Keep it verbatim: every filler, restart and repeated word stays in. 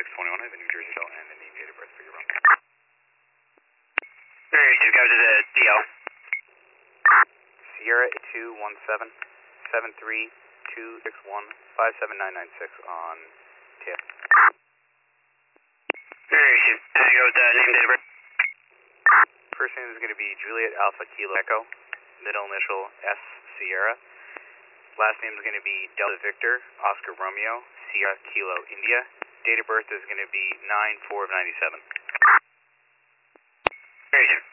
six twenty-one. I have the New Jersey L and the name date of birth for your run. Alright, you go to the D L. Sierra two one seven seven three two six one five seven nine nine six on T F. Alright, you go with the name date of birth. First name is going to be Juliet Alpha Kilo Echo, middle initial S Sierra. Last name is going to be Delta Victor Oscar Romeo Sierra Kilo India. Date of birth is going to be nine four of ninety-seven. Alright,